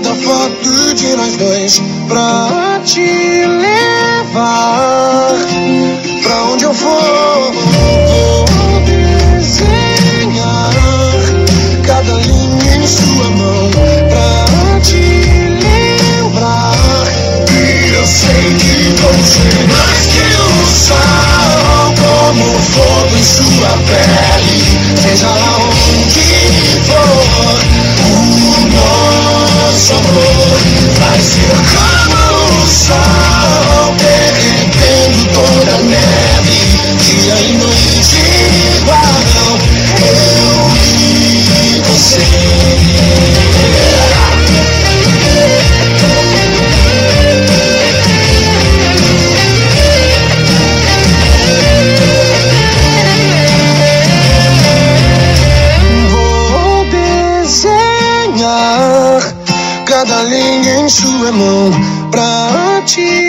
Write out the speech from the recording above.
essa foto de nós dois pra te levar pra onde eu for. Vou desenhar cada linha em sua mão pra te lembrar. E eu sei que vou ser mais que o sol, como fogo em sua pele. Seja lá onde for, o nosso amor vai ser como o sol, derretendo toda a neve. Dia e noite igual, eu e você. Cada linha em sua mão pra te